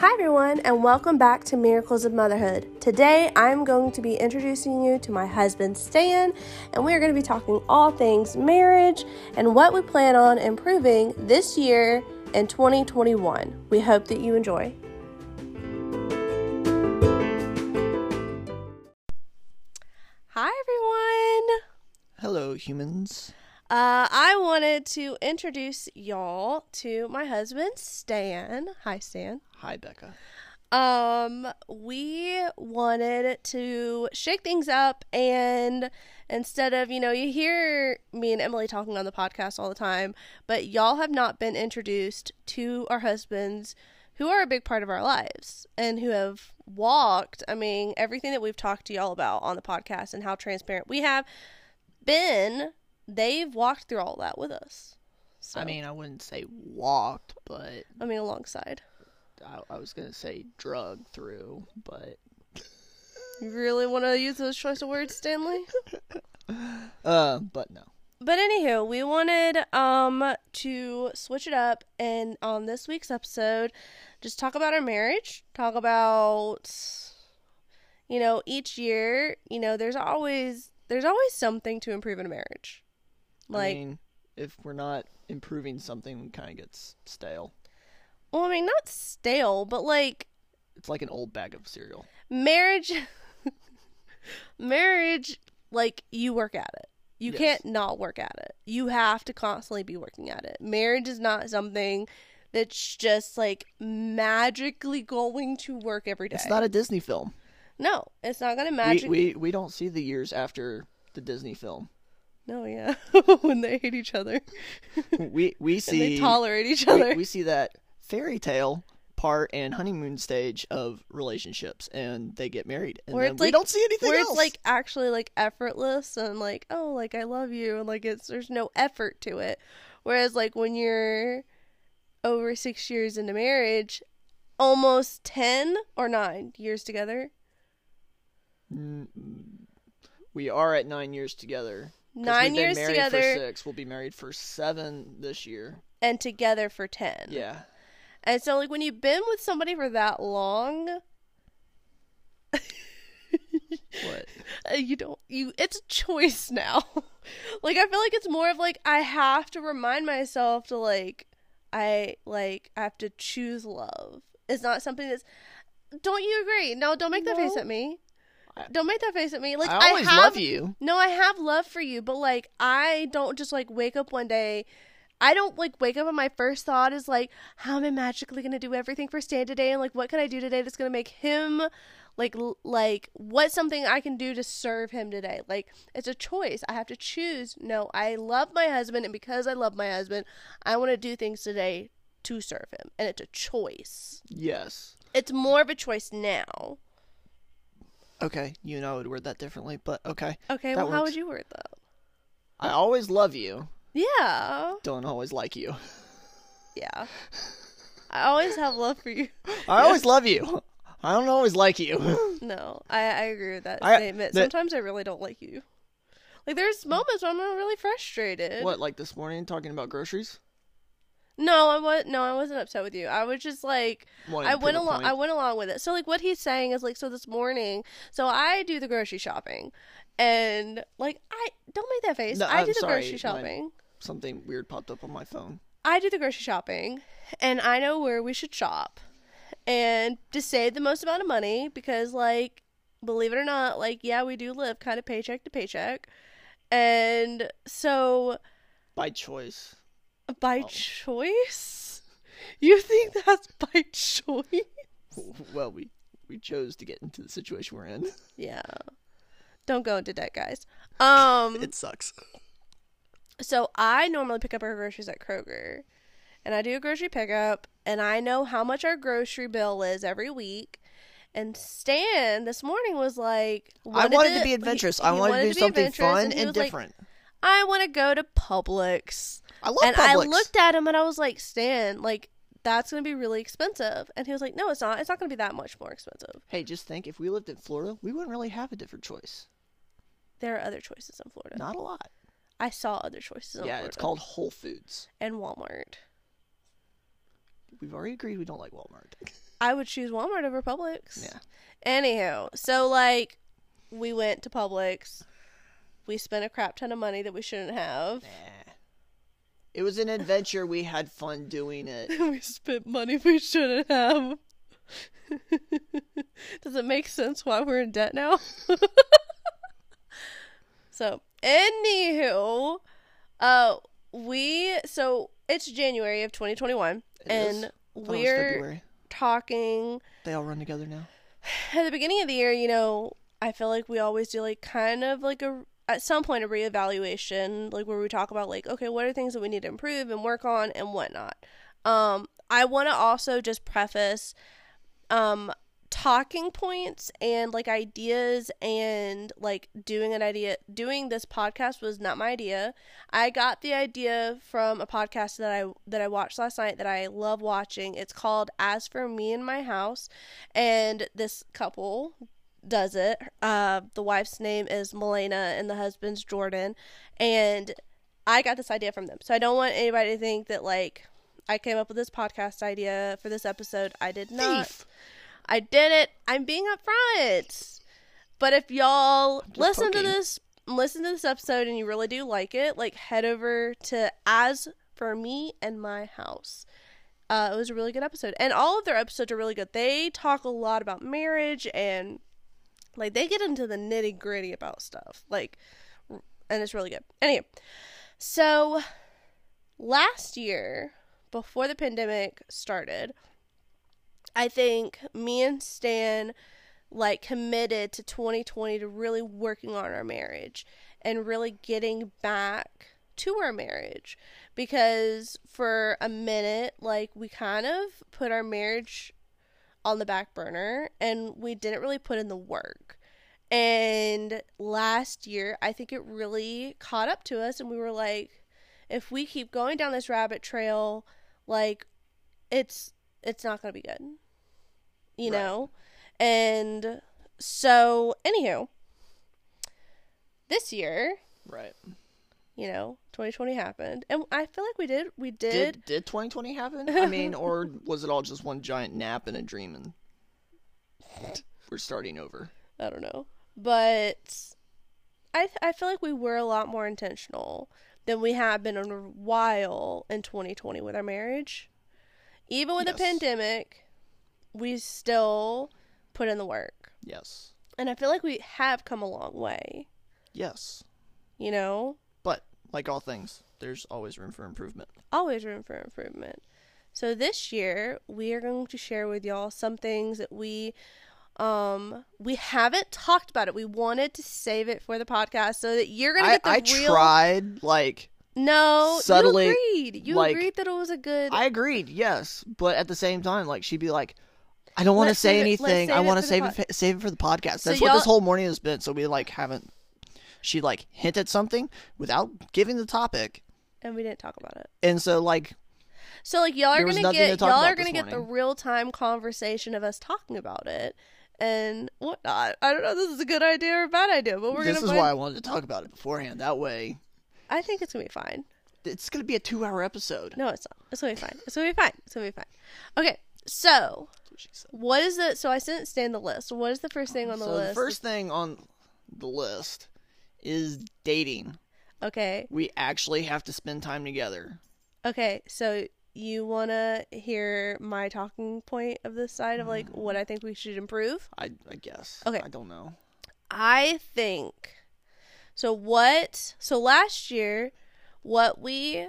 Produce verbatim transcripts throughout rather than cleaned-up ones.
Hi everyone, and welcome back to Miracles of Motherhood. Today I'm going to be introducing you to my husband Stan, and we are going to be talking all things marriage and what we plan on improving this year in twenty twenty-one. We hope that you enjoy. Hi everyone! Hello humans. Uh, I wanted to introduce y'all to my husband Stan. Hi Stan. Hi Becca. Um, we wanted to shake things up, and instead of, you know, you hear me and Emily talking on the podcast all the time, but y'all have not been introduced to our husbands who are a big part of our lives and who have walked, I mean, everything that we've talked to y'all about on the podcast and how transparent we have been, they've walked through all that with us. So, I mean, I wouldn't say walked, but I mean, alongside. I, I was going to say drug through, but You really want to use those choice of words, Stanley? uh, but no. But anywho, we wanted um to switch it up, and on this week's episode, just talk about our marriage, talk about, you know, each year, you know, there's always there's always something to improve in a marriage. Like, I mean, if we're not improving something, it kind of gets stale. well, I mean, not stale, but like It's like an old bag of cereal. marriage, marriage, like you work at it. You Yes. can't not work at it. You have to constantly be working at it. Marriage is not something that's just like magically going to work every day. It's not a Disney film. No, it's not going to We, magic. we we don't see the years after the Disney film. No, yeah. When they hate each other. We we And see they tolerate each other. we, we see that fairy tale part and honeymoon stage of relationships, and they get married, and Where then it's we like- don't see anything Where else. it's like actually like effortless and like, oh, like I love you, and like it's there's no effort to it. Whereas like when you're over six years into marriage, almost ten or nine years together. Mm, we are at nine years together. 'Cause Nine we've been years married together For six. We'll be married for seven this year. and together for ten. Yeah. And so like when you've been with somebody for that long, What? uh, you don't you it's a choice now. Like I feel like it's more of like I have to remind myself to like I like I have to choose love. It's not something that's don't you agree? No, don't make that No. face at me. I- Don't make that face at me. Like I always have, love you. No, I have love for you, but like I don't just like wake up one day. I don't like wake up and my first thought is like, how am I magically gonna do everything for Stan today? And like, what can I do today that's gonna make him like l- like what's something I can do to serve him today? Like it's a choice. I have to choose. No, I love my husband, and because I love my husband, I want to do things today to serve him, and it's a choice. Yes. It's more of a choice now. Okay. You and I would word that differently, but okay. Okay, That well, how works. would you word that? I always love you. Yeah. Don't always like you. Yeah. I always have love for you. I always love you. I don't always like you. No, I, I agree with that I- statement. that- Sometimes I really don't like you. Like, there's moments when I'm really frustrated. What, like this morning talking about groceries? No, I was no, I wasn't upset with you. I was just like, Wanting I to went prove a along. point? I went along with it. So like, what he's saying is like, so this morning, so I do the grocery shopping, and like, I don't make that face. No, I I'm do the sorry, grocery my- shopping. Something weird popped up on my phone. I do the grocery shopping, and I know where we should shop, and to save the most amount of money, because like, believe it or not, like, yeah, we do live kind of paycheck to paycheck, and so By choice. by Oh. choice, you think that's by choice? Well, we, we chose to get into the situation we're in. Yeah, don't go into debt, guys. Um, It sucks. So I normally pick up our groceries at Kroger, and I do a grocery pickup, and I know how much our grocery bill is every week. And Stan this morning was like, I wanted to be adventurous. he- I he wanted to do be something adventurous, fun he and was like, different. I want to go to Publix. I love And Publix. I looked at him and I was like, Stan, like, that's going to be really expensive. And he was like, no, it's not. It's not going to be that much more expensive. Hey, just think, if we lived in Florida, we wouldn't really have a different choice. There are other choices in Florida. Not a lot. I saw other choices in Yeah, Florida. it's called Whole Foods. And Walmart. We've already agreed we don't like Walmart. I would choose Walmart over Publix. Yeah. Anywho, so like we went to Publix. We spent a crap ton of money that we shouldn't have. Nah. It was an adventure. We had fun doing it. We spent money we shouldn't have. Does it make sense why we're in debt now? So, anywho, uh, we, so it's January of twenty twenty-one, It and is. I thought it was we're February. talking, They all run together now. at the beginning of the year, you know, I feel like we always do like kind of like a, at some point, a reevaluation, like where we talk about like, okay, what are things that we need to improve and work on and whatnot. Um, I want to also just preface, um, talking points and like ideas and like doing an idea doing this podcast was not my idea. I got the idea from a podcast that I that I watched last night that I love watching. It's called As For Me and My House, and this couple does it. Uh the wife's name is Milena and the husband's Jordan, and I got this idea from them. So I don't want anybody to think that like I came up with this podcast idea for this episode. I did not. Thief. I did it. I'm being upfront. But if y'all listen poking. to this, listen to this episode and you really do like it, like head over to As For Me and My House. Uh, it was a really good episode. And all of their episodes are really good. They talk a lot about marriage and like they get into the nitty gritty about stuff. Like, and it's really good. Anyway, so last year, before the pandemic started, I think me and Stan like committed to twenty twenty to really working on our marriage and really getting back to our marriage, because for a minute like we kind of put our marriage on the back burner and we didn't really put in the work. And last year I think it really caught up to us and we were like, if we keep going down this rabbit trail, like it's it's not going to be good. You Right. know? And so, anywho, this year, Right. you know, twenty twenty happened. And I feel like we did, we did. Did did twenty twenty happen? I mean, or was it all just one giant nap and a dream and we're starting over? I don't know. But I, I feel like we were a lot more intentional than we have been in a while in twenty twenty with our marriage. Even with Yes. the pandemic, we still put in the work. Yes. And I feel like we have come a long way, Yes. you know? But like all things, there's always room for improvement. Always room for improvement. So this year, we are going to share with y'all some things that we um we haven't talked about it. We wanted to save it for the podcast so that you're going to I, get the I real tried, like, No, subtly, you agreed. You like- agreed that it was a good I agreed, yes. But at the same time, like, she'd be like, I don't want to Let's say save it- let's anything. save I it want to for the save pod- it, save it for the podcast. So That's what this y'all- whole morning has been. So we, like, haven't, she, like, hinted something without giving the topic. and we didn't talk about it. And so, like, So like y'all are There was gonna nothing to get talk y'all about are gonna this get the morning. real time conversation of us talking about it and whatnot. I don't know if this is a good idea or a bad idea, but we're this gonna is find, why I wanted to talk about it beforehand. That way, I think it's gonna be fine. it's going to be a two-hour episode. No, it's not. It's gonna be fine. It's gonna be fine. It's gonna be fine. Okay, so That's what she said. what is the so I sent Stan the list. What is the first thing on the So list? the first thing on the list is dating. Okay. We actually have to spend time together. Okay, so you wanna hear my talking point of this side of like what I think we should improve? I, I guess. Okay. I don't know. I think so what so last year what we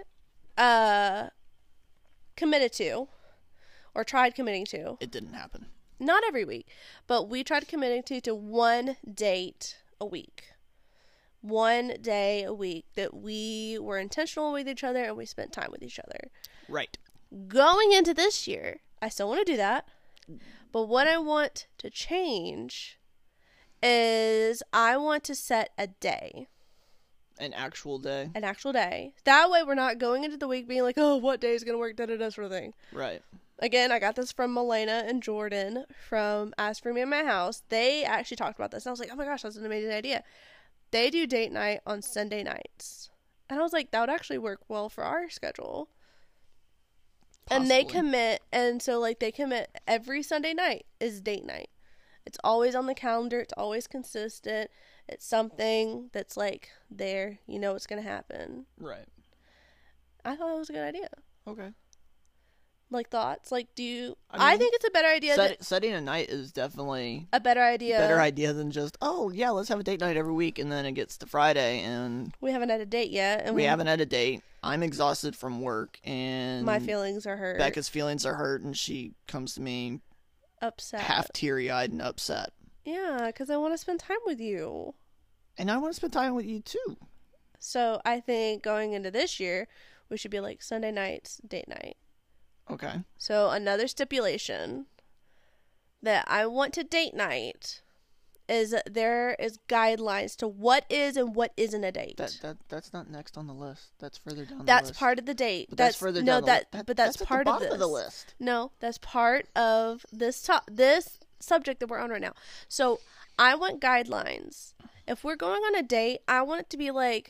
uh committed to or tried committing to, It didn't happen. not every week, but we tried committing to to one date a week. One day a week that we were intentional with each other and we spent time with each other. Right. Going into this year, I still want to do that. But what I want to change is I want to set a day, An actual day. an actual day. That way we're not going into the week being like, oh, what day is going to work, da da da sort of thing. Right. Again, I got this from Milena and Jordan from As For Me and My House. They actually talked about this. And I was like, oh my gosh, that's an amazing idea. They do date night on Sunday nights. And I was like, that would actually work well for our schedule. And they Possibly. commit, and so like they commit every Sunday night is date night. It's always on the calendar. It's always consistent. It's something that's like there. You know what's gonna happen. Right. I thought it was a good idea. Okay. Like thoughts? Like, do you? I I, mean, think it's a better idea. Set, That, setting a night is definitely a better idea. a better idea than just, oh, yeah, let's have a date night every week, and then it gets to Friday, and We haven't had a date yet, and we haven't had a date. I'm exhausted from work, and My feelings are hurt. Becca's feelings are hurt, and she comes to me upset. half teary-eyed and upset. Yeah, because I want to spend time with you. And I want to spend time with you, too. So I think going into this year, we should be like Sunday nights, date night. Okay. So another stipulation that I want to date night is that there is guidelines to what is and what isn't a date. That that That's not next on the list. That's further down the That's list. part of the date. But that's, further no, down the that, list. That, but that's, that's part at the of bottom this. of the list. No, that's part of this top this subject that we're on right now. So I want guidelines. If we're going on a date, I want it to be like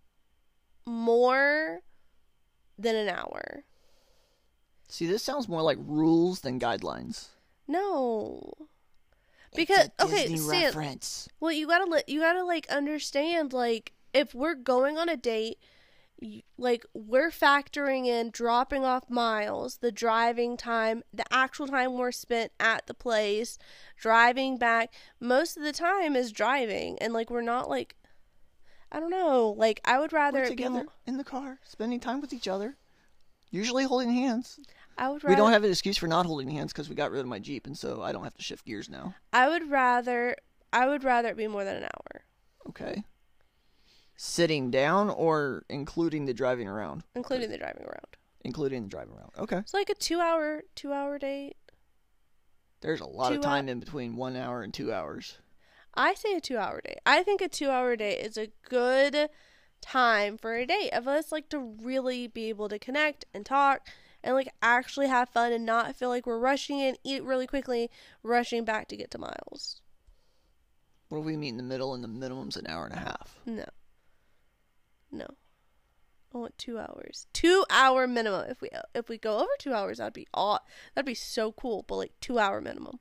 more than an hour. See, this sounds more like rules than guidelines. No. Because it's a okay, Disney Sam, reference. well, you gotta let you gotta like understand like if we're going on a date, you, like we're factoring in dropping off miles, the driving time, the actual time we're spent at the place, driving back. Most of the time is driving, and like we're not like, I don't know, like I would rather We're it be together more, in the car, spending time with each other, usually holding hands. I would rather, We don't have an excuse for not holding hands because we got rid of my Jeep, and so I don't have to shift gears now. I would rather I would rather it be more than an hour, Okay. Sitting down or including the driving around? including the driving around. Including the driving around. Okay. It's like a two hour two hour date. There's a lot Two of time in between one hour and two hours. I say a two hour date. I think a two hour date is a good time for a date of us like to really be able to connect and talk and like actually have fun and not feel like we're rushing in, eat really quickly, rushing back to get to Miles. What if we meet in the middle and the minimum's an hour and a half? No. No. I want two hours. Two hour minimum. If we if we go over two hours, that'd be aw- that'd be so cool. But like two hour minimum.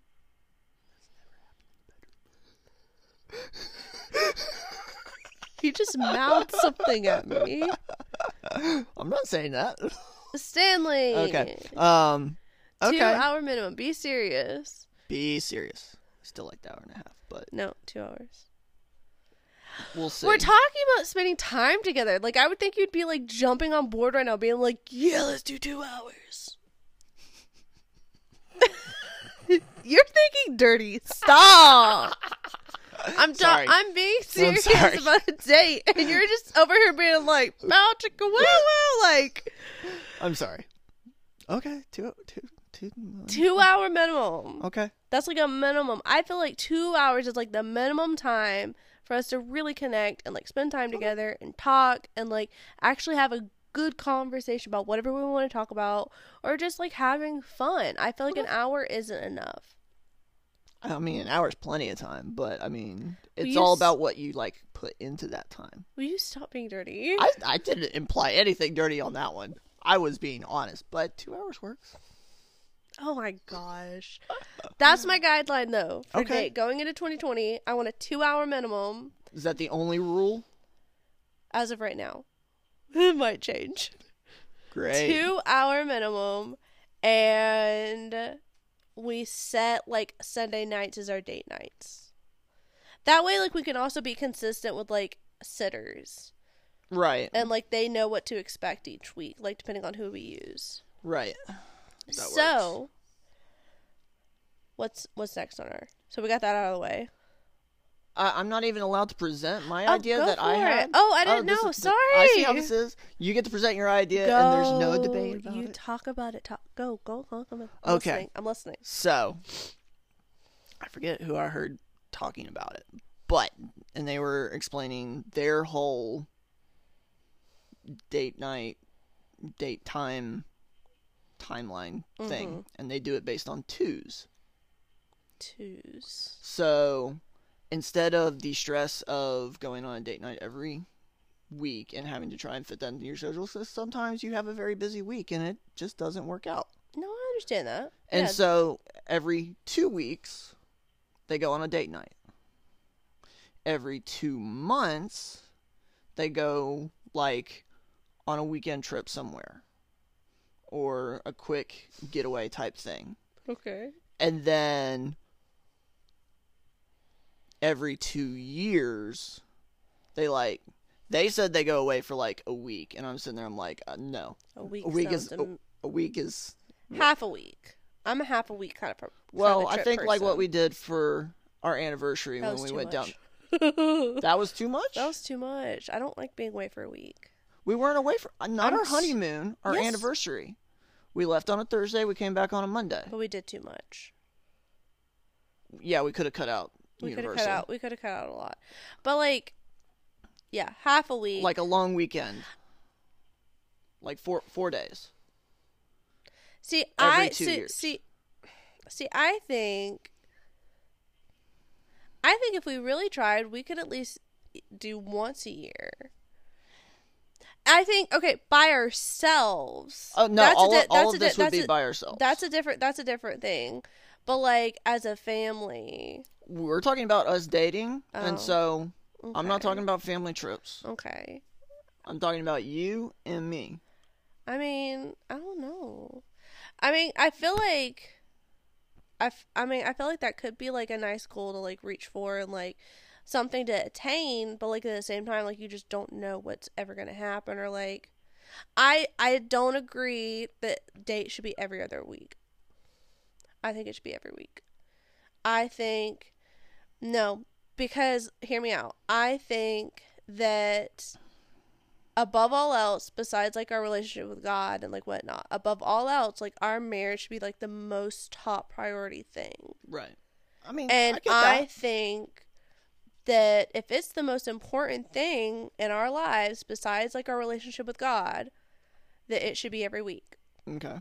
You just mouthed something at me, I'm not saying that. Stanley. Okay. Um. Okay. Two hour minimum. Be serious. Be serious. Still like the hour and a half, but No, two hours. we'll see. We're talking about spending time together. Like I would think you'd be like jumping on board right now, being like, "Yeah, let's do two hours." You're thinking dirty. Stop. I'm done. Sorry. I'm being serious sorry. about a date, and you're just over here being like, "Bow chicka wow wow," like I'm sorry. Okay. Two. Two. Two. two hour minimum. Okay. That's like a minimum. I feel like two hours is like the minimum time for us to really connect and like spend time together and talk and like actually have a good conversation about whatever we want to talk about or just like having fun. I feel like an hour isn't enough. I mean, an hour's plenty of time, but I mean, it's you all s- about what you like put into that time. Will you stop being dirty? I I didn't imply anything dirty on that one. I was being honest, but two hours works. Oh my gosh. That's my guideline though. For Okay. date. Going into twenty twenty, I want a two hour minimum Is that the only rule? as of right now. It might change. Great. Two hour minimum, and we set like Sunday nights as our date nights. That way, like we can also be consistent with like sitters, Right. and like they know what to expect each week, like depending on who we use. Right. That So, what's what's next on our? So we got that out of the way. I, I'm not even allowed to present my Oh, idea go that I for had. it. Oh, I didn't this know. is- Sorry. I see how this is. You get to present your idea, Go. and there's no debate about you it. talk about it. Talk. Go. Go. Go. Come on. I'm Okay. Listening. I'm listening. So, I forget who I heard talking about it, but and they were explaining their whole date night, date time, timeline thing, Mhm. and they do it based on twos. Twos. So, instead of the stress of going on a date night every week and having to try and fit that into your schedule. So sometimes you have a very busy week and it just doesn't work out. No, I understand that. And yeah. so every two weeks, they go on a date night. Every two months, they go, like, on a weekend trip somewhere. Or a quick getaway type thing. Okay. And then every two years, they, like, they said they go away for, like, a week. And I'm sitting there, I'm like, uh, no. A week, a week is am- a, a week is... half a week. I'm a half a week kind of per- Well, kind of I trip think, like, person. what we did for our anniversary That when was we too went much. down... That was too much? That was too much. I don't like being away for a week. We weren't away for not I'm our s- honeymoon, our Yes. anniversary. We left on a Thursday. We came back on a Monday. But we did too much. Yeah, we could have cut out We could have Universal, cut out. We could have cut out a lot. But like, yeah, half a week. like a long weekend, like four four days. see, every I two see, years. see, see. I think. I think if we really tried, we could at least do once a year. I think okay by ourselves. Oh no, that's all, a di- of, all that's of a this di- would that's be a- by ourselves. That's a different. That's a different thing. But like as a family. We're talking about us dating, Oh, and so I'm not okay. talking about family trips. Okay. I'm talking about you and me. I mean, I don't know. I mean, I feel like. I, f- I mean, I feel like that could be like a nice goal to like reach for and like something to attain, but like at the same time, like you just don't know what's ever gonna happen or like. I I don't agree that dates should be every other week. I think it should be every week. I think no, because hear me out. I think that above all else, besides like our relationship with God and like whatnot, above all else, like our marriage should be like the most top priority thing. Right. I mean, And I, get I that. think that if it's the most important thing in our lives, besides like our relationship with God, that it should be every week. Okay.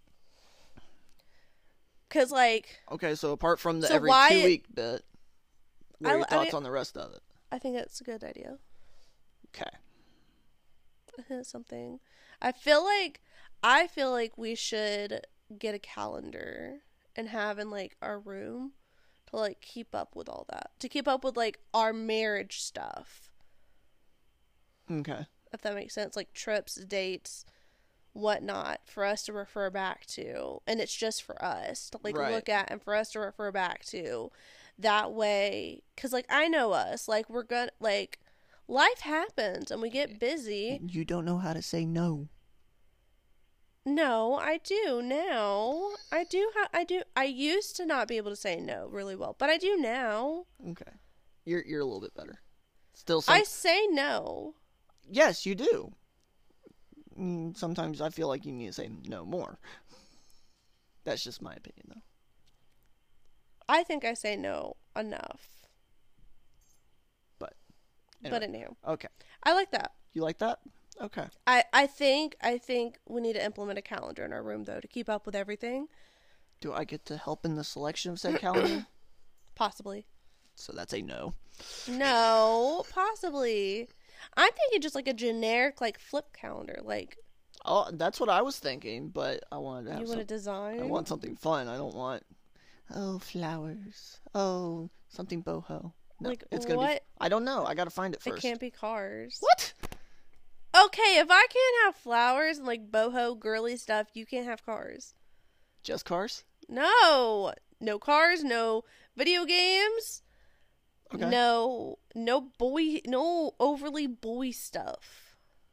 Cause like Okay, so apart from the So every why- two week bit, what I- are your I thoughts mean- on the rest of it? I think that's a good idea. Okay. I think that's something. I feel like I feel like we should get a calendar and have in like our room to like keep up with all that. To keep up with like our marriage stuff. Okay. If that makes sense. Like trips, dates, whatnot, for us to refer back to. And it's just for us to like Right. look at and for us to refer back to. That way, because like I know us, like we're gonna like life happens and we get busy. You don't know how to say no. No, I do now. I do. Ha- I do. I used to not be able to say no really well, but I do now. Okay. You're you're a little bit better. Still some I say no. Yes, you do. Mm, Sometimes I feel like you need to say no more. That's just my opinion though. I think I say no enough. But But anyway. anyhow, Okay. I like that. You like that? Okay. I, I think I think we need to implement a calendar in our room though to keep up with everything. Do I get to help in the selection of said calendar? Possibly. So that's a no. No, possibly. I'm thinking just like a generic like flip calendar. Like Oh, that's what I was thinking, but I wanted to have you some, want to design. I want something fun. I don't want oh flowers. Oh, something boho. No, Like, it's gonna what? be I don't know. I got to find it It first. can't be cars. What? Okay, if I can't have flowers and like boho girly stuff, you can't have cars. Just cars? No, no cars, no video games, Okay. no, no boy, no overly boy stuff.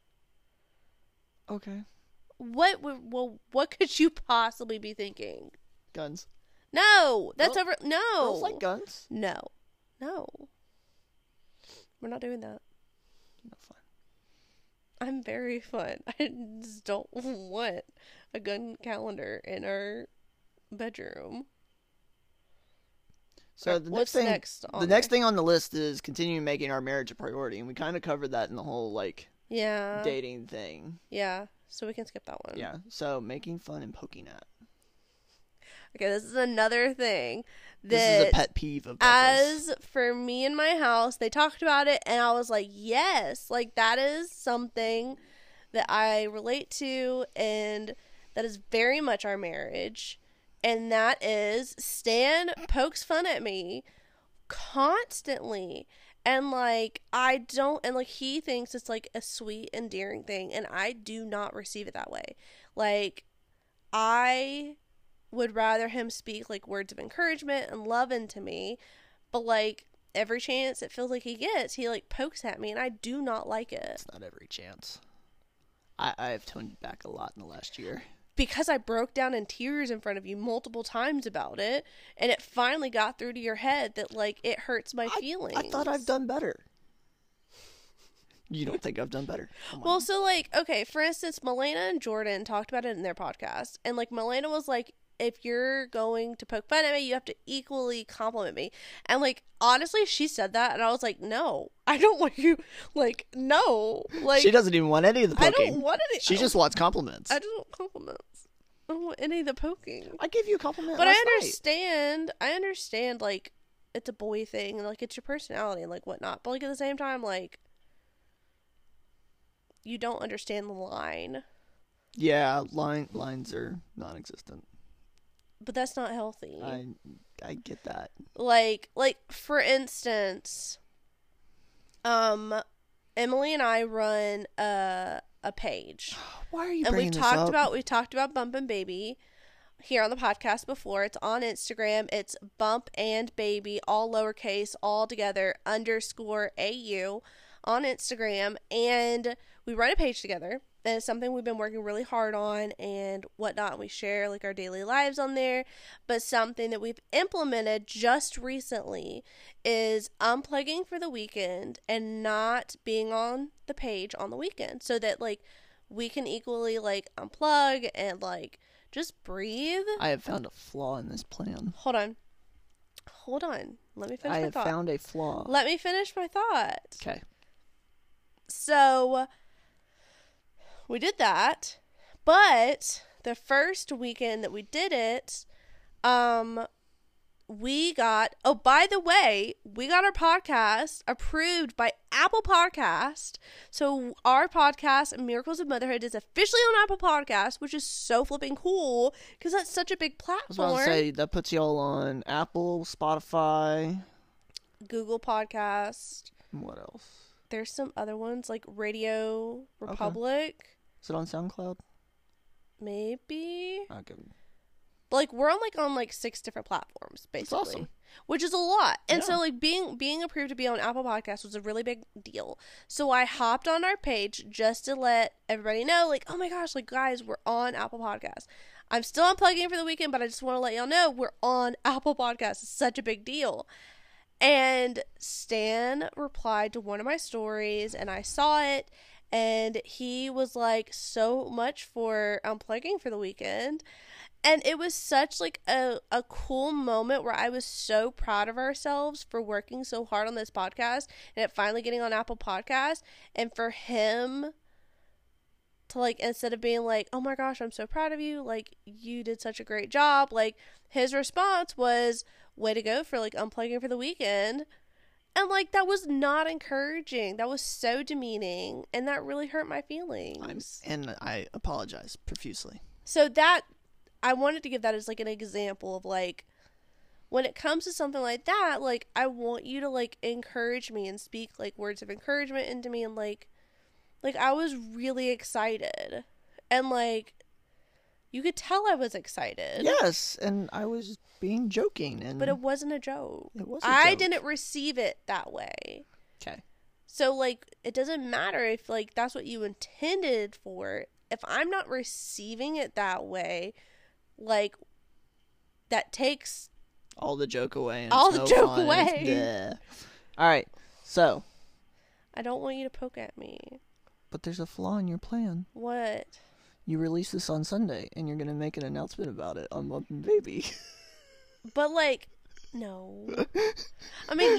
Okay. What would, well, what could you possibly be thinking? Guns. No, that's Girl- over. No, Girls like guns. no, no. We're not doing that. No fun. I'm very fun. I just don't want a gun calendar in our bedroom. So the What's next thing, next on the next there? thing on the list is continuing making our marriage a priority, and we kind of covered that in the whole like Yeah. dating thing. Yeah. So we can skip that one. Yeah. So making fun and poking at. Okay, this is another thing that, this is a pet peeve of Becca's. As for me and my house, they talked about it, and I was like, yes, like, that is something that I relate to, and that is very much our marriage, and that is Stan pokes fun at me constantly, and, like, I don't, and, like, he thinks it's, like, a sweet, endearing thing, and I do not receive it that way. Like, I would rather him speak, like, words of encouragement and love into me, but, like, every chance it feels like he gets, he, like, pokes at me, and I do not like it. It's not every chance. I, I have toned back a lot in the last year. Because I broke down in tears in front of you multiple times about it, and it finally got through to your head that, like, it hurts my I, feelings. I thought I've done better. You don't think I've done better? Well, so, like, okay, for instance, Milena and Jordan talked about it in their podcast, and, like, Milena was like, if you're going to poke fun at me, you have to equally compliment me. And, like, honestly, she said that, and I was like, no, I don't want you, like, no. Like, she doesn't even want any of the poking. I don't want any. She just wants compliments. I just want compliments. I don't want any of the poking. I gave you a compliment But last I night. understand, I understand, like, it's a boy thing, and, like, it's your personality and, like, whatnot. But, like, at the same time, like, you don't understand the line. Yeah, line lines are non-existent. But that's not healthy. I I get that. Like, like for instance, um, Emily and I run a a page. Why are you and bringing we've this talked up? about we've talked about Bump and Baby here on the podcast before. It's on Instagram. It's Bump and Baby, all lowercase, all together, underscore A U on Instagram, and we run a page together. And it's something we've been working really hard on and whatnot. And we share, like, our daily lives on there. But something that we've implemented just recently is unplugging for the weekend and not being on the page on the weekend. So that, like, we can equally, like, unplug and, like, just breathe. I have found a flaw in this plan. Hold on. Hold on. Let me finish I my have thought. found a flaw. Let me finish my thought. Okay. So we did that, but the first weekend that we did it, um, we got, oh, by the way, we got our podcast approved by Apple Podcast. So our podcast, Miracles of Motherhood, is officially on Apple Podcast, which is so flipping cool because that's such a big I was platform. about to say, that puts y'all on Apple, Spotify. Google Podcast. What else? There's some other ones like Radio Republic. Okay. Is it on SoundCloud? Maybe. Okay. But, like, we're on, like, on, like, six different platforms, basically. That's awesome. Which is a lot. And Yeah. so, like, being being approved to be on Apple Podcasts was a really big deal. So I hopped on our page just to let everybody know, like, oh my gosh, like, guys, we're on Apple Podcasts. I'm still unplugging for the weekend, but I just want to let y'all know we're on Apple Podcasts. It's such a big deal. And Stan replied to one of my stories, and I saw it, and he was like, so much for unplugging for the weekend. And it was such, like, a, a cool moment where I was so proud of ourselves for working so hard on this podcast and it finally getting on Apple Podcasts. And for him to, like, instead of being like, oh my gosh, I'm so proud of you, like, you did such a great job, like, his response was, way to go for, like, unplugging for the weekend. And, like, that was not encouraging. That was so demeaning. And that really hurt my feelings. I'm, and I apologize profusely. So that, I wanted to give that as, like, an example of, like, when it comes to something like that, like, I want you to, like, encourage me and speak, like, words of encouragement into me. And, like, like, I was really excited. And, like, you could tell I was excited. Yes, and I was being joking. And But it wasn't a joke. It was a I joke. didn't receive it that way. Okay. So, like, it doesn't matter if, like, that's what you intended for. If I'm not receiving it that way, like, that takes all the joke away. And all it's the no joke fun, and away. it's bleh. All right, so. I don't want you to poke at me. But there's a flaw in your plan. What? You release this on Sunday, and you're going to make an announcement about it on Bump and Baby. But, like, no. I mean,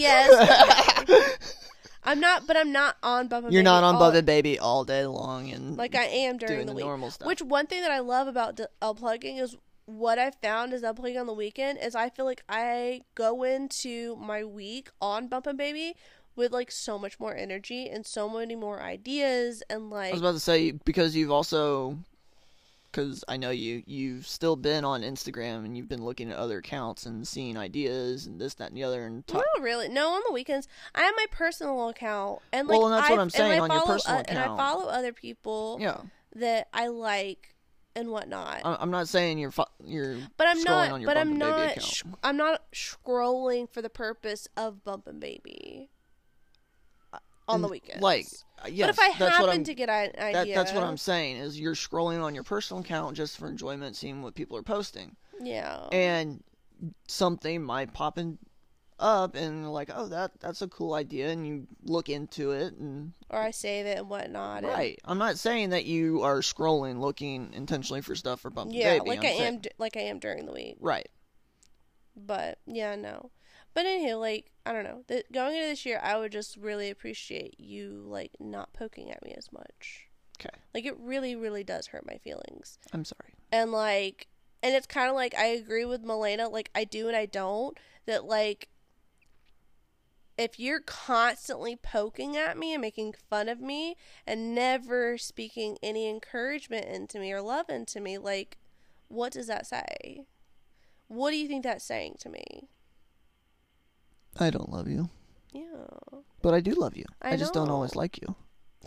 yes. I'm not, but I'm not on Bump and You're Baby. not on all, Bump and Baby all day long and like I am during doing the the week. normal stuff. Which one thing that I love about d- unplugging is what I found is that playing on the weekend is I feel like I go into my week on Bumpin' Baby with like so much more energy and so many more ideas and like. I was about to say, because you've also, because I know you, you've still been on Instagram and you've been looking at other accounts and seeing ideas and this, that, and the other. And talk- Not really. No, on the weekends I have my personal account and like. Well, and that's I, what I'm saying, on your personal uh, account. And I follow other people. Yeah. That I like. And whatnot. I'm not saying you're fo- you're but I'm scrolling not, on your but Bumpin' I'm Baby not, account. sh- I'm not scrolling for the purpose of Bumpin' Baby on And, the weekends. Like, yes, but if I that's what happen I'm, to get an idea, that, that's what I'm saying is you're scrolling on your personal account just for enjoyment, seeing what people are posting. Yeah. And something might pop in up and like, oh, that that's a cool idea, and you look into it, and or I save it and whatnot. Right. And, I'm not saying that you are scrolling looking intentionally for stuff for Bumpin' yeah, Baby. like I'm I saying. am, like I am during the week. Right. But yeah, no. But anyhow, like I don't know. The, going into this year, I would just really appreciate you like not poking at me as much. Okay. Like it really, really does hurt my feelings. I'm sorry. And like, and it's kind of like I agree with Milena. Like I do and I don't. That like. If you're constantly poking at me and making fun of me and never speaking any encouragement into me or love into me, like, what does that say? What do you think that's saying to me? I don't love you. Yeah. But I do love you. I I, just don't know. always like you.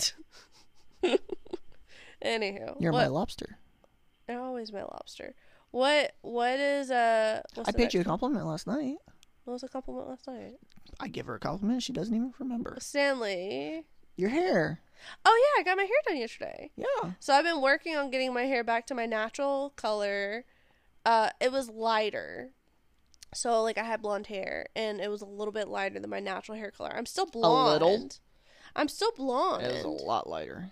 Anywho. You're what, my lobster. You're always my lobster. What, what is, uh... what's I the paid next you a one? compliment last night. What was a compliment last night? I give her a compliment. She doesn't even remember. Stanley. Your hair. Oh, yeah, I got my hair done yesterday. Yeah. So I've been working on getting my hair back to my natural color. Uh, it was lighter. So, like, I had blonde hair, and it was a little bit lighter than my natural hair color. I'm still blonde. A little? I'm still blonde. It was a lot lighter.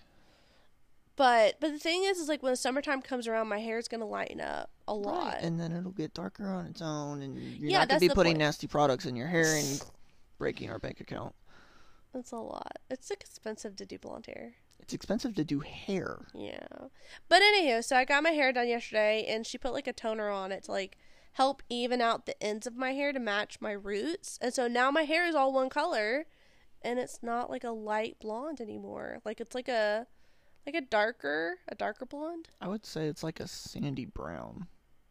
But, but the thing is, is, like, when the summertime comes around, my hair is going to lighten up a lot. Right. And then it'll get darker on its own, and you're Yeah, not going that's to be the putting point. nasty products in your hair and breaking our bank account. It's a lot. It's expensive to do blonde hair. It's expensive to do hair. Yeah. But anywho, so I got my hair done yesterday, and she put, like, a toner on it to, like, help even out the ends of my hair to match my roots. And so now my hair is all one color, and it's not, like, a light blonde anymore. Like, it's like a, like a darker, a darker blonde. I would say it's like a sandy brown.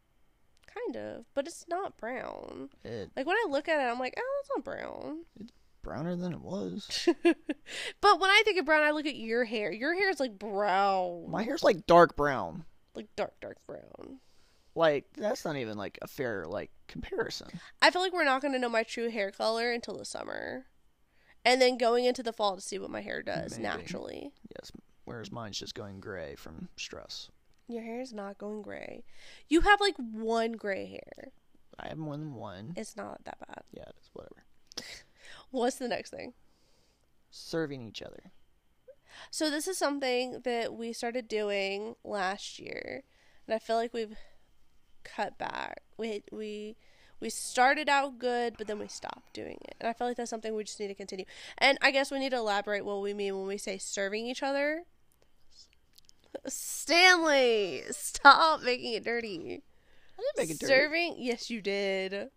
Kind of. But it's not brown. It, Like, when I look at it, I'm like, oh, it's not brown. browner than it was. But when I think of brown, I look at your hair. Your hair is, like, brown. My hair's like dark brown. Like, dark, dark brown. Like, that's not even like a fair, like, comparison. I feel like we're not going to know my true hair color until the summer. And then going into the fall to see what my hair does Maybe. naturally. Yes, whereas mine's just going gray from stress. Your hair is not going gray. You have like one gray hair. I have more than one. It's not that bad. Yeah, it's whatever. What's the next thing? Serving each other. So this is something that we started doing last year. And I feel like we've cut back. We we we started out good, but then we stopped doing it. And I feel like that's something we just need to continue. And I guess we need to elaborate what we mean when we say serving each other. Stanley, stop making it dirty. I didn't make it dirty. Serving? Yes, you did.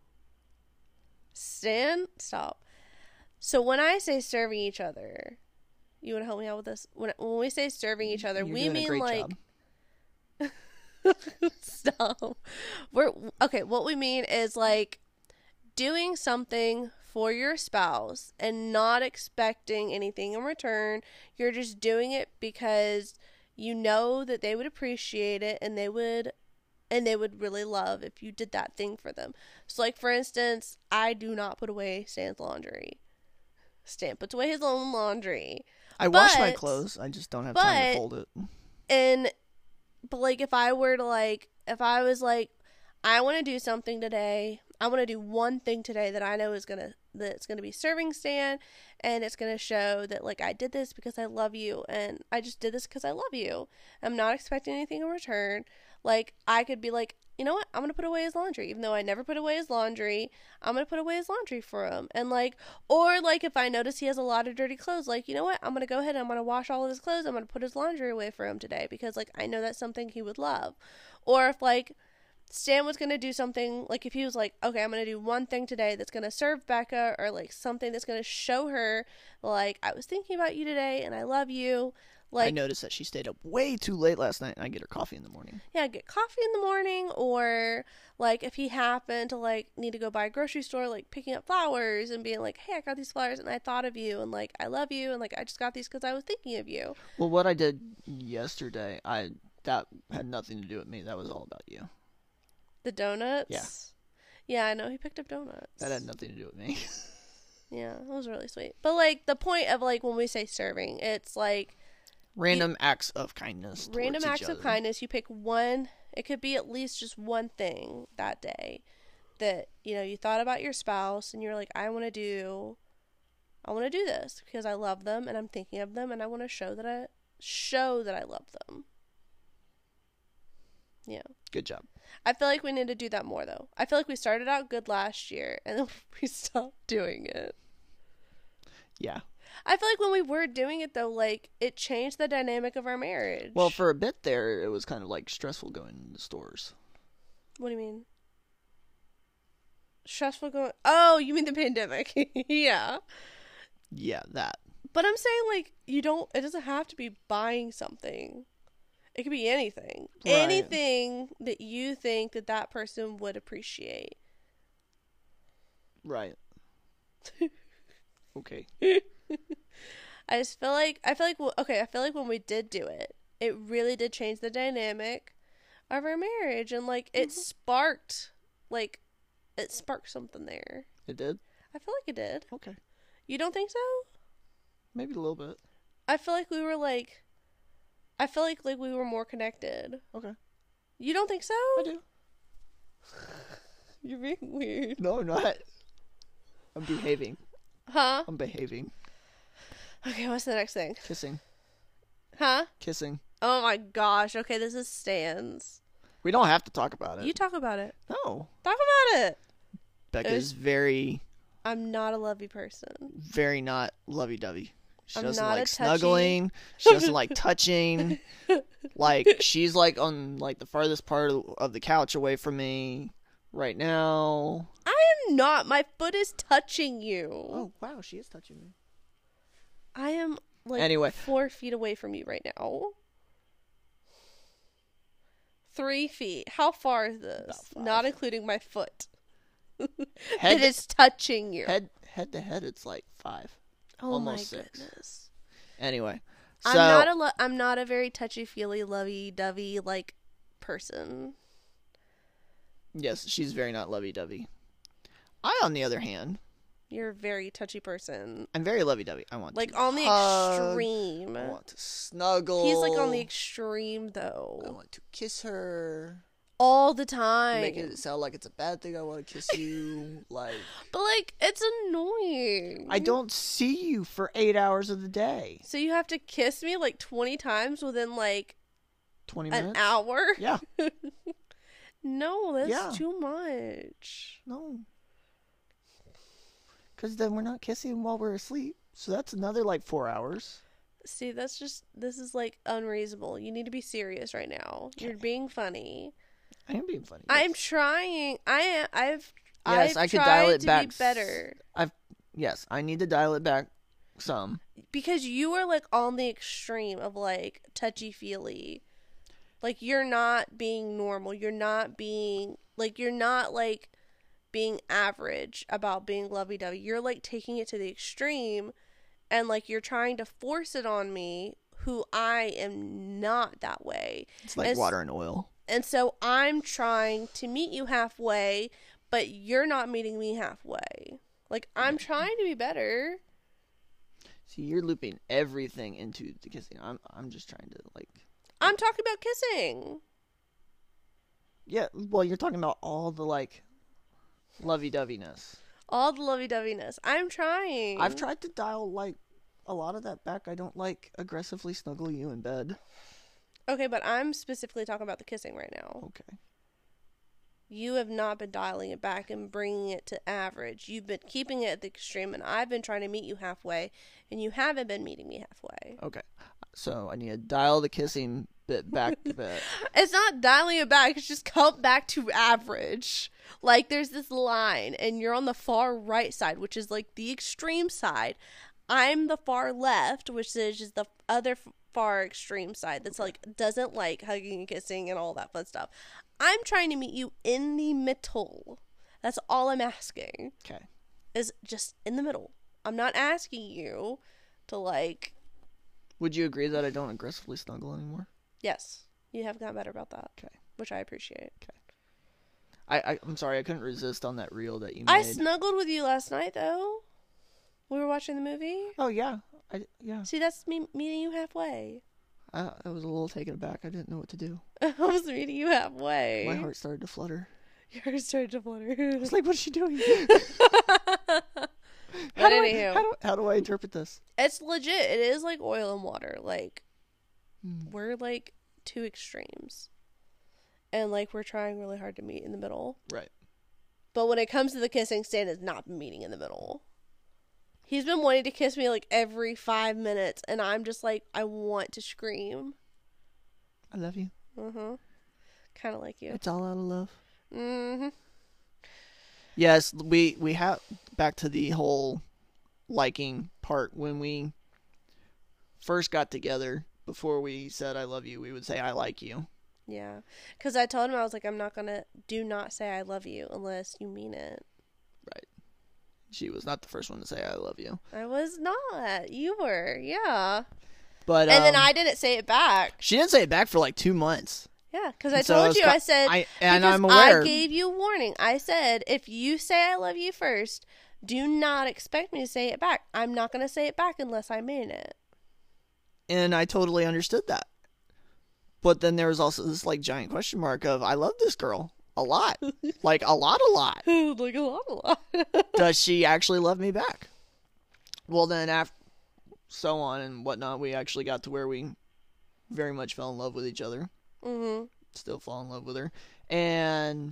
Stan, stop. So when I say serving each other, you want to help me out with this? When when we say serving each other, You're we doing a mean great like job. stop. We're okay, what we mean is like doing something for your spouse and not expecting anything in return. You're just doing it because you know that they would appreciate it and they would and they would really love if you did that thing for them. So like for instance, I do not put away Stan's laundry. Stan puts away his own laundry. I wash my but- clothes. I just don't have time but- to fold it. And but like if I were to like if I was like I want to do something today. I want to do one thing today that I know is going to that's going to be serving Stan, and it's going to show that like I did this because I love you and I just did this because I love you. I'm not expecting anything in return. Like I could be like, you know what? I'm going to put away his laundry even though I never put away his laundry. I'm going to put away his laundry for him. And like or like if I notice he has a lot of dirty clothes, like, you know what? I'm going to go ahead and I'm going to wash all of his clothes. I'm going to put his laundry away for him today because like I know that's something he would love. Or if like Stan was going to do something, like if he was like, okay, I'm going to do one thing today that's going to serve Becca, or like something that's going to show her, like, I was thinking about you today and I love you. Like, I noticed that she stayed up way too late last night, and I get her coffee in the morning. Yeah, get coffee in the morning, or like if he happened to like need to go by a grocery store, like picking up flowers and being like, hey, I got these flowers and I thought of you, and like I love you, and like I just got these because I was thinking of you. Well, what I did yesterday, I that had nothing to do with me. That was all about you. The donuts? Yeah. Yeah, I know, he picked up donuts. That had nothing to do with me. Yeah, that was really sweet. But like the point of like when we say serving, it's like Random you, acts of kindness. Random acts of other. kindness. You pick one. It could be at least just one thing that day that, you know, you thought about your spouse and you're like, I want to do, I want to do this because I love them and I'm thinking of them and I want to show that I, show that I love them. Yeah. Good job. I feel like we need to do that more though. I feel like we started out good last year and then we stopped doing it. Yeah. I feel like when we were doing it, though, like, it changed the dynamic of our marriage. Well, for a bit there, it was kind of, like, stressful going to the stores. What do you mean? Stressful going... Oh, you mean the pandemic. Yeah. Yeah, that. But I'm saying, like, you don't... It doesn't have to be buying something. It could be anything. Right. Anything that you think that that person would appreciate. Right. Okay. I just feel like I feel like okay I feel like when we did do it, it really did change the dynamic of our marriage, and like it mm-hmm. sparked like it sparked something there. It did? I feel like it did. Okay. You don't think so? Maybe a little bit. I feel like we were like I feel like like we were more connected. Okay. You don't think so? I do. You're being weird. No, I'm not. I'm behaving. Huh? I'm behaving. Okay, what's the next thing? Kissing. Huh? Kissing. Oh my gosh. Okay, this is Stan's. We don't have to talk about it. You talk about it. No. Talk about it. Becca is very... I'm not a lovey person. Very not lovey-dovey. She I'm doesn't not like a snuggling. She doesn't like touching. Like, she's like on like the farthest part of, of the couch away from me right now. I am not. My foot is touching you. Oh, wow. She is touching me. I am like anyway. four feet away from you right now. Three feet. How far is this? Not including my foot. Head, it is touching you. Head head to head, it's like five. Oh Almost my six. goodness. Anyway, so I'm not a lo- I'm not a very touchy feely, lovey dovey like person. Yes, she's very not lovey dovey. I, on the other hand, you're a very touchy person. I'm very lovey dovey. I want like to on the hug, extreme. I want to snuggle. He's like on the extreme though. I want to kiss her all the time. Make it sound like it's a bad thing. I want to kiss you, like. But like, it's annoying. I don't see you for eight hours of the day. So you have to kiss me like twenty times within like twenty minutes, an hour. Yeah. No, that's yeah. too much. No. Because then we're not kissing while we're asleep. So that's another like four hours. See, that's just, this is like unreasonable. You need to be serious right now. Okay. You're being funny. I am being funny. Yes. I'm trying. I am. I've. Yes, I've I could tried dial it to back. Be better. I've. Yes, I need to dial it back some. Because you are like on the extreme of like touchy feely. Like you're not being normal. You're not being like you're not like being average about being lovey-dovey. You're like taking it to the extreme, and like you're trying to force it on me, who I am not that way. It's like and water and oil. And so I'm trying to meet you halfway, but you're not meeting me halfway. Like, I'm trying to be better. See, you're looping everything into the kissing. I'm I'm just trying to, like... I'm talking about kissing. Yeah, well, you're talking about all the, like, lovey-doveyness. All the lovey-doveyness. I'm trying. I've tried to dial, like, a lot of that back. I don't, like, aggressively snuggle you in bed. Okay, but I'm specifically talking about the kissing right now. Okay. You have not been dialing it back and bringing it to average. You've been keeping it at the extreme, and I've been trying to meet you halfway, and you haven't been meeting me halfway. Okay. So I need to dial the kissing bit back a bit. It's not dialing it back. It's just come back to average. Like, there's this line, and you're on the far right side, which is, like, the extreme side. I'm the far left, which is just the other far extreme side that's, like, doesn't like hugging and kissing and all that fun stuff. I'm trying to meet you in the middle. That's all I'm asking. Okay. Is just in the middle. I'm not asking you to, like... Would you agree that I don't aggressively snuggle anymore? Yes. You have gotten better about that. Okay. Which I appreciate. Okay. I, I, I'm sorry, I couldn't resist on that reel that you made. I snuggled with you last night, though. We were watching the movie. Oh, yeah. I, yeah. See, that's me meeting you halfway. I, I was a little taken aback. I didn't know what to do. I was meeting you halfway. My heart started to flutter. Your heart started to flutter. I was like, what is she doing? But how, do anywho. I, how, do, how do I interpret this? It's legit. It is like oil and water. Like, Hmm. we're like two extremes. And like, we're trying really hard to meet in the middle. Right. But when it comes to the kissing, Stan has not been meeting in the middle. He's been wanting to kiss me like every five minutes. And I'm just like, I want to scream. I love you. Mm-hmm. Kind of like you. It's all out of love. Mm-hmm. Yes, we we have back to the whole liking part. When we first got together, before we said I love you, we would say I like you. Yeah. Because I told him, I was like, I'm not going to, do not say I love you unless you mean it. Right. She was not the first one to say I love you. I was not. You were. Yeah. But And then um, I didn't say it back. she didn't say it back for like two months. Yeah. Because I So told it's you, got- I said, I, and because I'm aware. I gave you warning. I said, if you say I love you first, do not expect me to say it back. I'm not going to say it back unless I mean it. And I totally understood that. But then there was also this like giant question mark of I love this girl a lot. Like a lot, a lot. Like a lot, a lot. Does she actually love me back? Well, then after so on and whatnot, we actually got to where we very much fell in love with each other. Mm-hmm. Still fall in love with her. And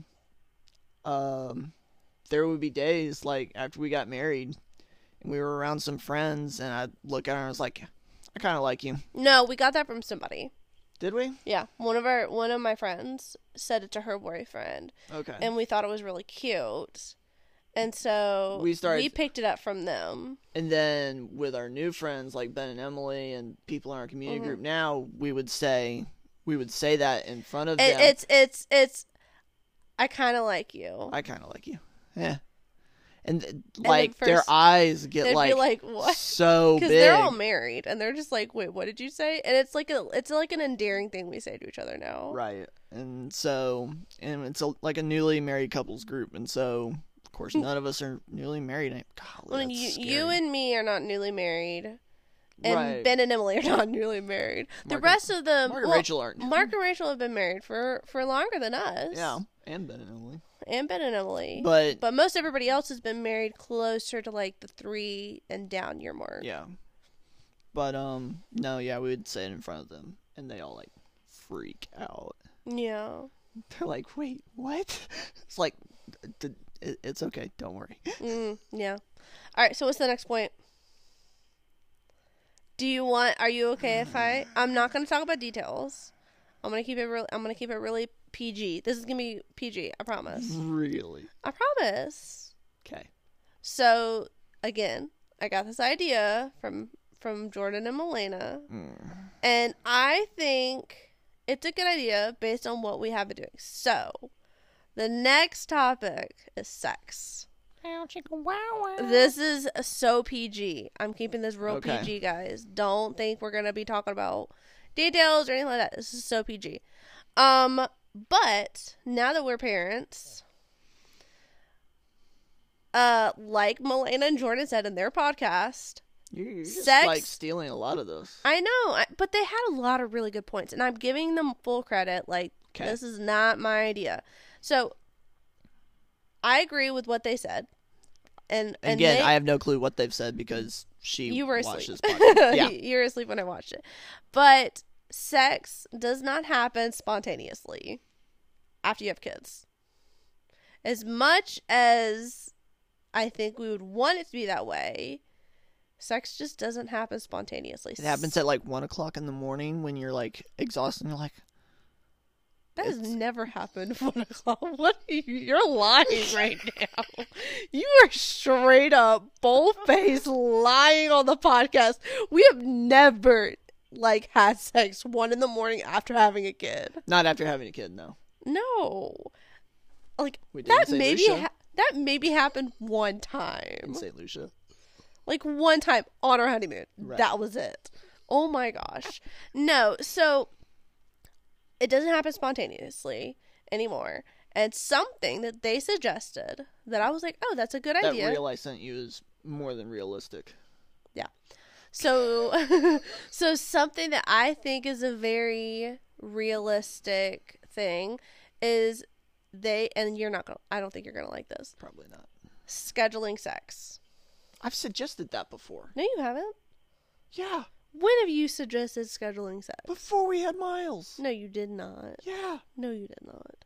um, there would be days like after we got married and we were around some friends and I'd look at her and I was like, I kind of like you. No, we got that from somebody. Did we? Yeah, one of our one of my friends said it to her boyfriend, Okay. and we thought it was really cute, and so We started- we picked it up from them. And then with our new friends like Ben and Emily and people in our community Mm-hmm. group now, we would say we would say that in front of It, them. it's it's it's. I kind of like you. I kind of like you. Yeah. And th- like first, their eyes get They'd like, be like, "What?" so big. Because they're all married, and they're just like, "Wait, what did you say?" And it's like a it's like an endearing thing we say to each other now. Right. And so, and it's a, like a newly married couples group. And so, of course, none of us are newly married. Golly, Well, that's you, scary. you and me are not newly married, and Right. Ben and Emily are not newly married. The Mark and- rest of them, Mark and well, Rachel aren't. Mark and Rachel have been married for for longer than us. Yeah. And Ben and Emily. And Ben and Emily. But, But most everybody else has been married closer to like the three and down year mark. yeah. But, um, no, yeah, we would say it in front of them. And they all, like, freak out. Yeah. They're like, wait, what? It's like, d- d- it's okay. Don't worry. Mm, yeah. All right. So what's the next point? Do you want? Are you okay if I? I'm not going to talk about details. I'm gonna keep it real. I'm gonna keep it really P G. This is gonna be P G. I promise. Really? I promise. Okay. So again, I got this idea from from Jordan and Milena, Mm. and I think it's a good idea based on what we have been doing. So the next topic is sex. This is so P G. I'm keeping this real Okay. P G, guys. Don't think we're gonna be talking about details or anything like that. This is so P G. Um, but now that we're parents, uh, like Milena and Jordan said in their podcast, You're, you're just, Sex- like, stealing a lot of this. I know, I- but they had a lot of really good points, and I'm giving them full credit. Like, 'Kay. this is not my idea. So, I agree with what they said. And, and Again, they, I have no clue what they've said because she you were watched asleep. this podcast. Yeah. You were asleep when I watched it. But sex does not happen spontaneously after you have kids. As much as I think we would want it to be that way, Sex just doesn't happen spontaneously. It happens at like one o'clock in the morning when you're like exhausted and you're like, That has It's- never happened at one o'clock. What are you, you're lying right now. You are straight up bold-faced lying on the podcast. We have never like had sex one in the morning after having a kid. not after having a kid, no. No, like We didn't that say maybe Lucia. ha- that maybe happened one time, In Saint Lucia. like one time on our honeymoon. Right. That was it. Oh my gosh, no. So it doesn't happen spontaneously anymore. And something that they suggested that I was like, oh, that's a good That idea. reel I sent you is more than realistic. So, so something that I think is a very realistic thing is they, and you're not gonna, I don't think you're gonna like this, Probably not. scheduling sex. I've suggested that before. No, you haven't. Yeah. When have you suggested scheduling sex? Before we had Miles. No, you did not. Yeah. No, you did not.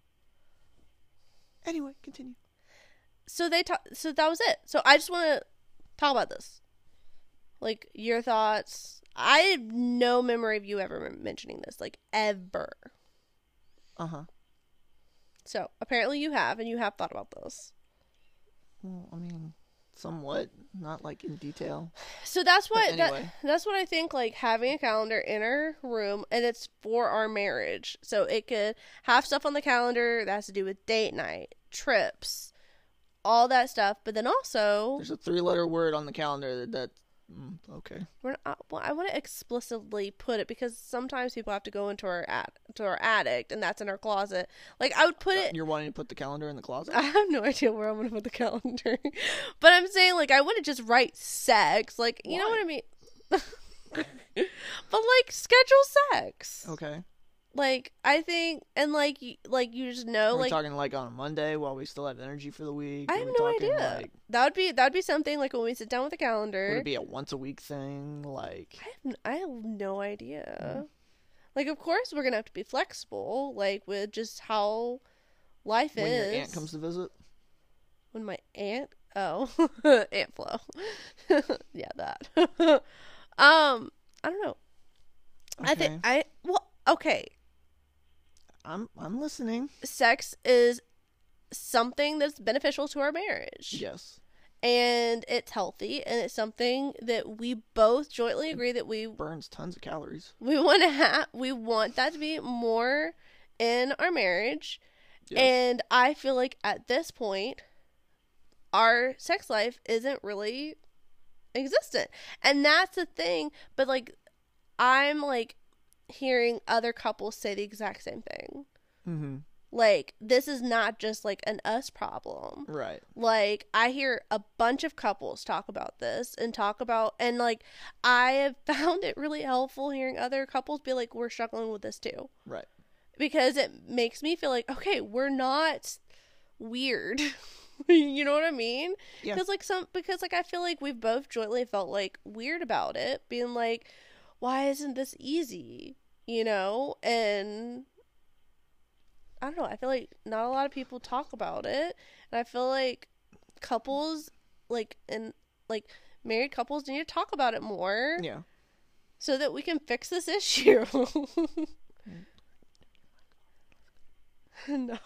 Anyway, continue. So they talk. So that was it. So I just want to talk about this. Like your thoughts. I have no memory of you ever mentioning this, like ever. Uh-huh. So apparently you have, and you have thought about this. Well, I mean, somewhat. Not like in detail. So that's what But anyway. that, that's what I think. Like having a calendar in our room, and it's for our marriage. So it could have stuff on the calendar that has to do with date night, trips, all that stuff. But then also, There's a three-letter word on the calendar that... that mm, okay. we're not, well, I want to explicitly put it because sometimes people have to go into our at to our attic, and that's in our closet. Like I would put it. You're wanting to put the calendar in the closet? I have no idea where I'm gonna put the calendar, but I'm saying like I wouldn't just write sex. Like you know Why? what I mean. But like schedule sex. Okay. Like I think, and like y- like you just know, Are we like talking like on a Monday while we still have energy for the week? I Are have we no talking, idea. Like, That would be that would be something like when we sit down with the calendar. would it be a once-a-week thing? Like... I have, n- I have no idea. Mm. Like, of course, we're gonna have to be flexible, like with just how life When is. your aunt comes to visit? When my aunt, oh, Aunt Flo, yeah, that. um, I don't know. I think Okay. I well, okay. I'm I'm listening. Sex is something that's beneficial to our marriage. Yes. And it's healthy, and it's something that we both jointly agree that we Burns tons of calories. we want to have. We want that to be more in our marriage, Yes. and I feel like at this point, our sex life isn't really existent, and that's the thing. But like, I'm like hearing other couples say the exact same thing. Mm-hmm. Like, this is not just like an us problem. Right. Like, I hear a bunch of couples talk about this and talk about, and like, I have found it really helpful hearing other couples be like, we're struggling with this too. Right. Because it makes me feel like, okay, we're not weird. You know what I mean? Yeah. Because like some, because like I feel like we've both jointly felt like weird about it, being like, why isn't this easy? You know? And I don't know. I feel like not a lot of people talk about it, and I feel like couples, like and like married couples, need to talk about it more, Yeah. so that we can fix this issue. No,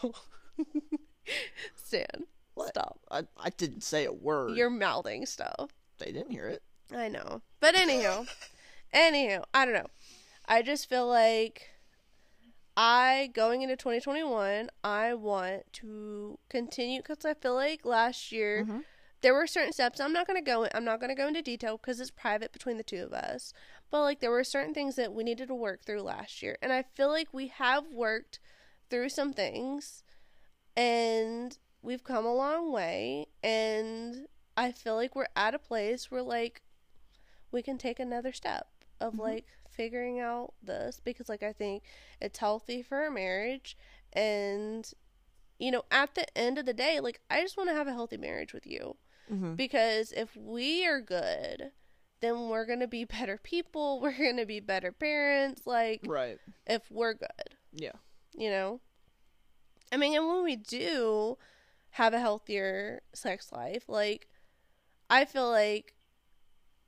Stan, What? stop. I I didn't say a word. You're mouthing stuff. They didn't hear it. I know, but anywho, anywho, I don't know. I just feel like I, going into twenty twenty-one, I want to continue, because I feel like last year Mhm. there were certain steps. I'm not going to go I'm not going to go into detail because it's private between the two of us. But like there were certain things that we needed to work through last year, and I feel like we have worked through some things, and we've come a long way, and I feel like we're at a place where like we can take another step of Mhm. like figuring out this, because like I think it's healthy for our marriage, and you know, at the end of the day, like I just want to have a healthy marriage with you, Mm-hmm. because if we are good, then we're going to be better people, we're going to be better parents, like Right. if we're good, Yeah. you know. I mean, and when we do have a healthier sex life, like I feel like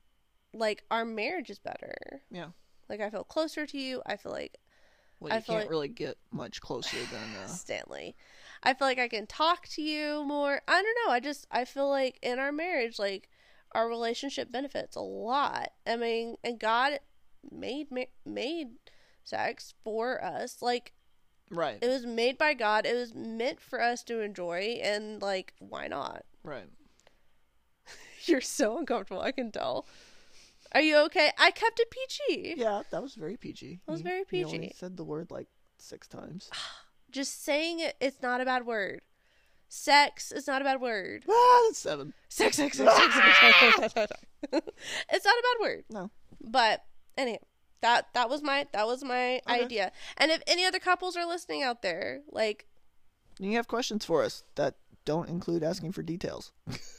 like our marriage is better. Yeah. Like I feel closer to you. I feel like Well, I you feel can't like- really get much closer than uh, Stanley. I feel like I can talk to you more. I don't know. I just I feel like in our marriage, like our relationship benefits a lot. I mean, and God made ma- made sex for us. Like right, it was made by God. It was meant for us to enjoy, and like why not? right. You're so uncomfortable. I can tell. Are you okay? I kept it P G. Yeah, that was very P G. That was You- very You only P G. said the word like six times. Just saying it. It's not a bad word. Sex is not a bad word. Ah, that's seven. Sex, sex, sex, sex, sex, sex, sex, sex, sex. It's not a bad word. No. But anyhow, that that was my that was my Okay. idea. And if any other couples are listening out there, like You have questions for us that don't include asking for details.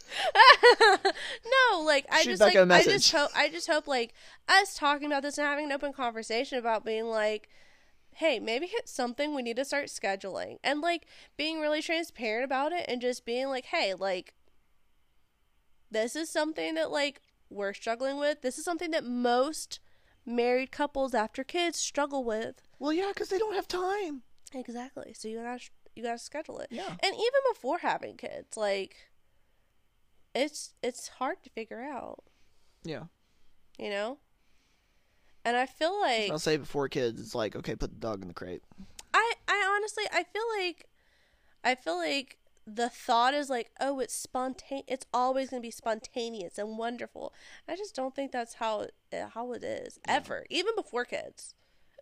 no, like I Shoot just back like a I message. just hope I just hope like us talking about this and having an open conversation about being like, hey, maybe it's something we need to start scheduling, and like being really transparent about it, and just being like, hey, like this is something that like we're struggling with. This is something that most married couples after kids struggle with. Well, yeah, because they don't have time. Exactly. So you gotta you gotta schedule it. Yeah. And even before having kids, like it's it's hard to figure out, Yeah. you know? And I feel like I'll say before kids, it's like, okay, put the dog in the crate. I I honestly I feel like I feel like the thought is like, oh, it's spontaneous. It's always going to be spontaneous and wonderful. I just don't think that's how it, how it is ever, even before kids.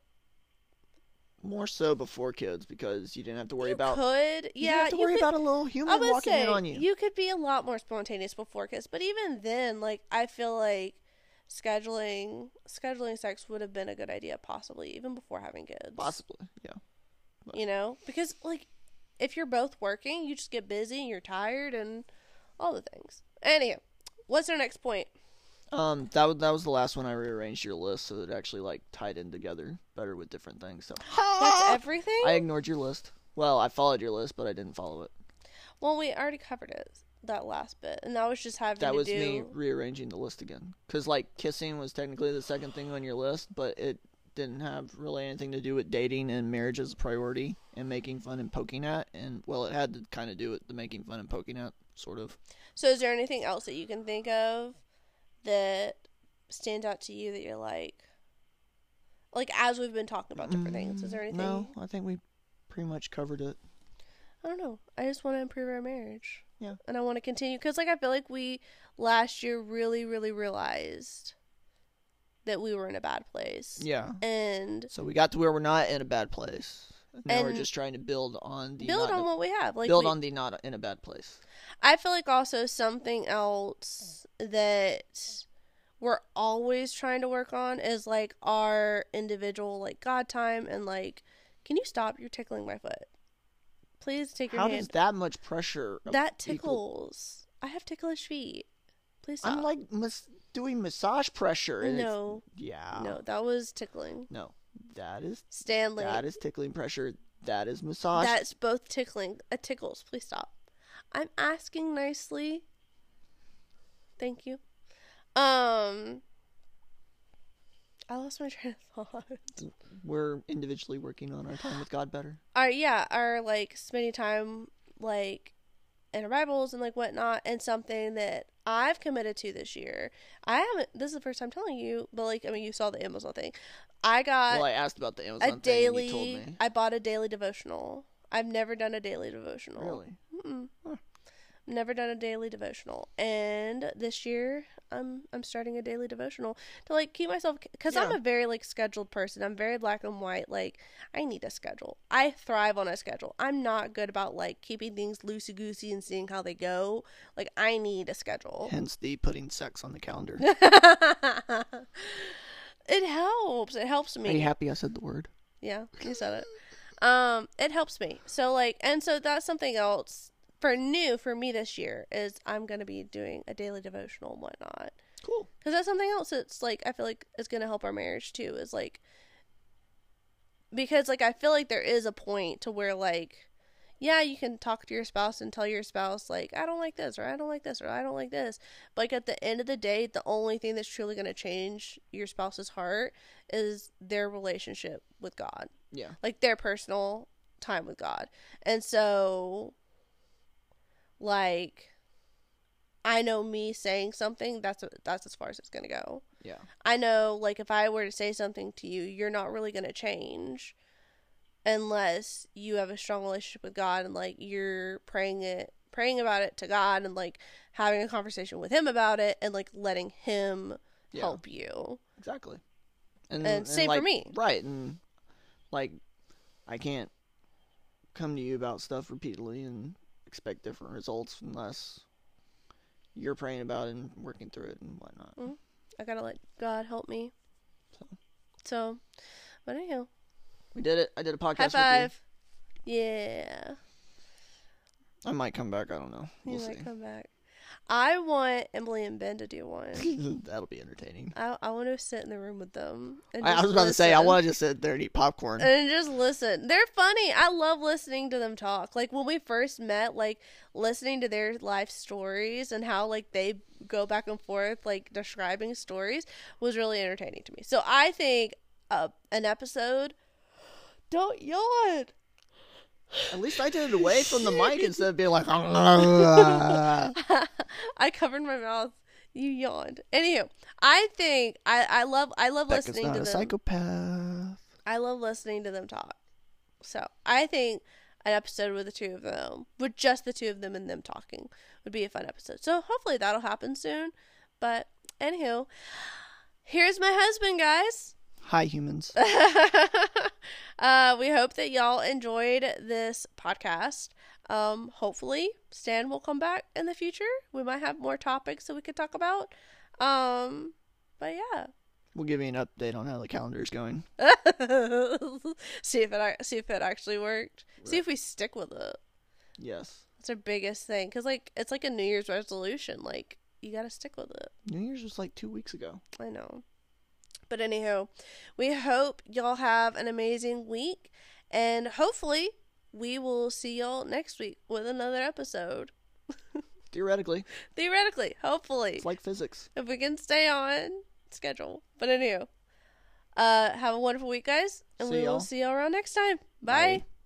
More so before kids because you didn't have to worry You about. could, You yeah, didn't have to you worry could, about a little I human would walking say in on you. you could be a lot more spontaneous before kids, but even then, like I feel like scheduling scheduling sex would have been a good idea, possibly even before having kids. Possibly, yeah. You know, because like if you're both working, you just get busy and you're tired and all the things. Anyhow, what's our next point? Um, that was that was the last one. I rearranged your list so that it actually like tied in together better with different things. So That's everything? I ignored your list. Well, I followed your list, but I didn't follow it. Well, we already covered it, that last bit, and that was just having That to was do. me rearranging the list again. Because like kissing was technically the second thing on your list, but it didn't have really anything to do with dating and marriage as a priority and making fun and poking at. And well, it had to kind of do with the making fun and poking at, sort of. So, is there anything else that you can think of that stands out to you that you're like, like as we've been talking about different things? Is there anything? No, I think we pretty much covered it. I don't know. I just want to improve our marriage. Yeah. And I want to continue because, like, I feel like we last year really, really realized that we were in a bad place. Yeah. And So we got to where we're not in a bad place. Now we're And just trying to build on the build not on in a- what we have. Like, build we- on the not in a bad place. I feel like also something else that we're always trying to work on is like our individual like God time and like, can you stop? You're tickling my foot. Please take your How hand. does that much pressure? That equal- tickles. I have ticklish feet. Please stop. I'm like mas- doing massage pressure. And it's- no, yeah. no, that was tickling. No. That is Stanley, that is tickling pressure. That is massage. that's both tickling. It tickles. Please stop. I'm asking nicely. Thank you. Um, I lost my train of thought. We're individually working on our time with God better. Our yeah, our like spending time like in our Bibles and like whatnot, and something that I've committed to this year. I haven't. This is the first time telling you, but like I mean, you saw the Amazon thing. I got Well, I asked about the Amazon a thing daily. and you told me. I bought a daily devotional. I've never done a daily devotional. Really? Mm-mm. Huh. Never done a daily devotional, and this year I'm I'm starting a daily devotional to like keep myself because I'm Yeah. a very like scheduled person. I'm very black and white. Like I need a schedule. I thrive on a schedule. I'm not good about like keeping things loosey goosey and seeing how they go. Like I need a schedule. Hence the putting sex on the calendar. It helps. It helps me. Are you happy I said the word? Yeah, you said it. Um, it helps me. So like, and so that's something else for new for me this year is I'm gonna be doing a daily devotional and whatnot. Cool. Because that's something else that's like I feel like is gonna help our marriage too. Is like because like I feel like there is a point to where like yeah, you can talk to your spouse and tell your spouse, like, I don't like this, or I don't like this, or I don't like this. But, like, at the end of the day, the only thing that's truly going to change your spouse's heart is their relationship with God. Yeah. Like, their personal time with God. And so, like, I know me saying something, that's that's as far as it's going to go. Yeah. I know, like, if I were to say something to you, you're not really going to change unless you have a strong relationship with God and, like, you're praying it, praying about it to God and, like, having a conversation with Him about it and, like, letting Him Yeah. help you. Exactly. And, and same like, for me. Right. And, like, I can't come to you about stuff repeatedly and expect different results unless you're praying about it and working through it and whatnot. Mm-hmm. I gotta let God help me. So, so but anyhow. We did it. I did a podcast High five. with you. Yeah. I might come back. I don't know. We'll you see. might come back. I want Emily and Ben to do one. That'll be entertaining. I I want to sit in the room with them. And I, I was about listen. to say, I want to just sit there and eat popcorn. And just listen. They're funny. I love listening to them talk. Like, when we first met, like, listening to their life stories and how, like, they go back and forth, like, describing stories was really entertaining to me. So I think uh, an episode... Don't yawn! At least I did it away from the mic instead of being like... I covered my mouth. You yawned. Anywho, I think... I, I love I love Becca's listening not to a them. psychopath. I love listening to them talk. So, I think an episode with the two of them, with just the two of them and them talking, would be a fun episode. So, hopefully that'll happen soon. But, anywho, here's my husband, guys. Hi, humans. uh, we hope that y'all enjoyed this podcast. Um, hopefully, Stan will come back in the future. We might have more topics that we could talk about. Um, but yeah. We'll give you an update on how the calendar is going. see if it see if it actually worked. Right. See if we stick with it. Yes. That's our biggest thing, because, like, it's like a New Year's resolution. Like, you gotta stick with it. New Year's was like two weeks ago. I know. But anyhow, we hope y'all have an amazing week, and hopefully we will see y'all next week with another episode. Theoretically. Theoretically. Hopefully. It's like physics. If we can stay on schedule. But anyhow, uh, have a wonderful week, guys, and See we will y'all. see y'all around next time. Bye. Bye.